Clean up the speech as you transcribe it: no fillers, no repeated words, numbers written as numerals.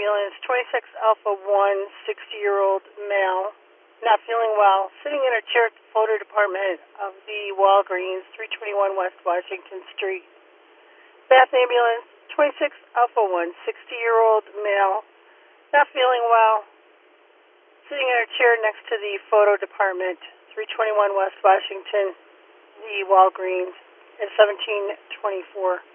ambulance, 26 Alpha 1, 60-year-old male, not feeling well, sitting in her chair at the photo department of the Walgreens, 321 West Washington Street. Bath ambulance, 26 Alpha 1, 60-year-old male, not feeling well, sitting in her chair next to the photo department, 321 West Washington, the Walgreens, at 1724.